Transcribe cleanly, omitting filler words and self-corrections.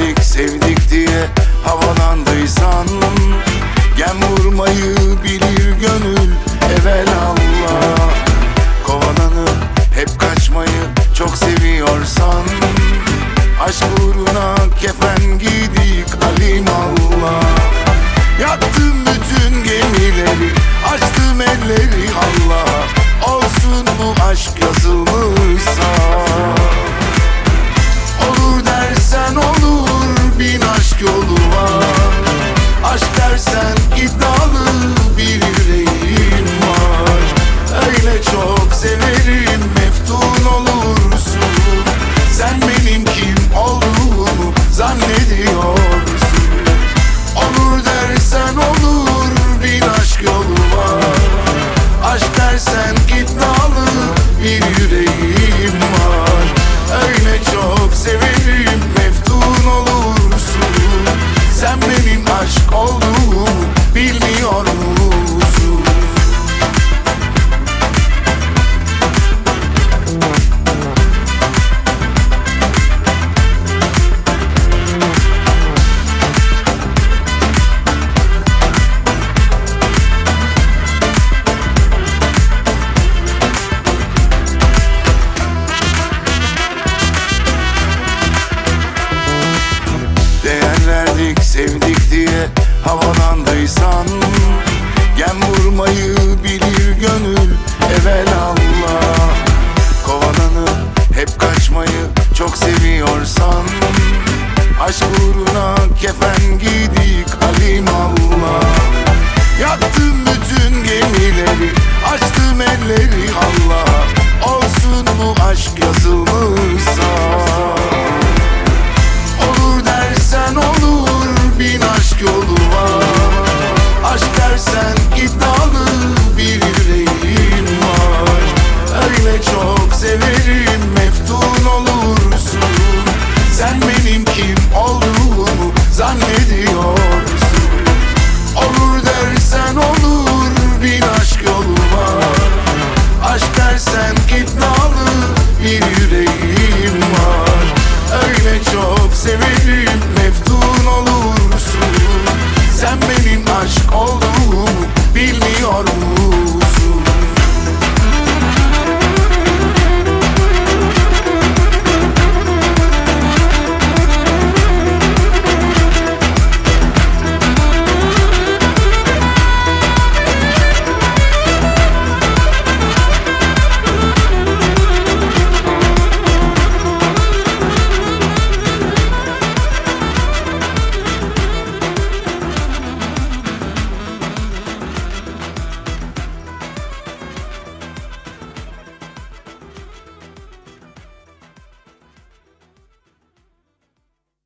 verdik sevdik diye havalandıysan, gem vurmayı bilir gönül evelallah. Kovalanıp hep kaçmayı çok seviyorsan, aşk uğruna kefen giydik alimallah. Yaktım bütün gemileri, açtım elleri Allah'a, olsun bu aşk yazılmışsa. Olur dersen olur, bin aşk yolu var. Aşk dersen iddialı bir yüreğim var. Öyle çok severim, meftun olursun. Sen benim kim olduğumu zannediyorsun. Olur dersen olur, bin aşk yolu var. Aşk dersen iddialı bir yüreğim var. Öyle çok severim, meftun olursun. Sen benim aşk olduğumu bilmiyor musun? Değer verdik sevdik diye havalandıysan, gem vurmayı bilir gönül evelallah. Kovalanıp hep kaçmayı çok seviyorsan, aşk uğruna kefen giydik alimallah. Yaktım bütün gemileri, açtım elleri Allah'a, olsun bu aşk yazılmışsa. Olur dersen olur, bin aşk yolu var. Aşk dersen iddialı bir yüreğim var. Öyle çok severim, meftun olursun. Sen benim kim olduğumu zannediyorsun. Olur dersen olur, bin aşk yolu var. Aşk dersen iddialı bir yüreğim var. Öyle çok severim, meftun olursun. Sen benim aşk olduğumu bilmiyor musun?